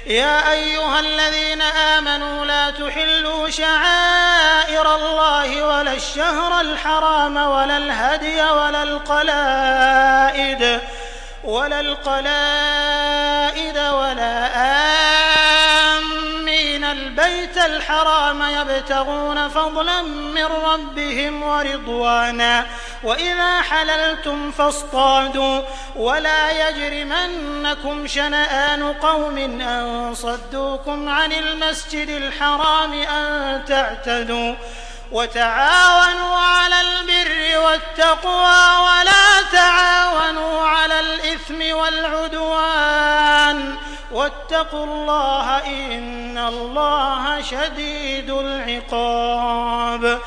يا أيها الذين آمنوا لا تحلوا شعائر الله ولا الشهر الحرام ولا الهدي ولا القلائد ولا آمين البيت الحرام يبتغون فضلا من ربهم ورضوانا وإذا حللتم فاصطادوا ولا يجرمنكم شنآن قوم أن صدوكم عن المسجد الحرام أن تعتدوا وتعاونوا على البر والتقوى ولا تعاونوا على الإثم والعدوان واتقوا الله إن الله شديد العقاب.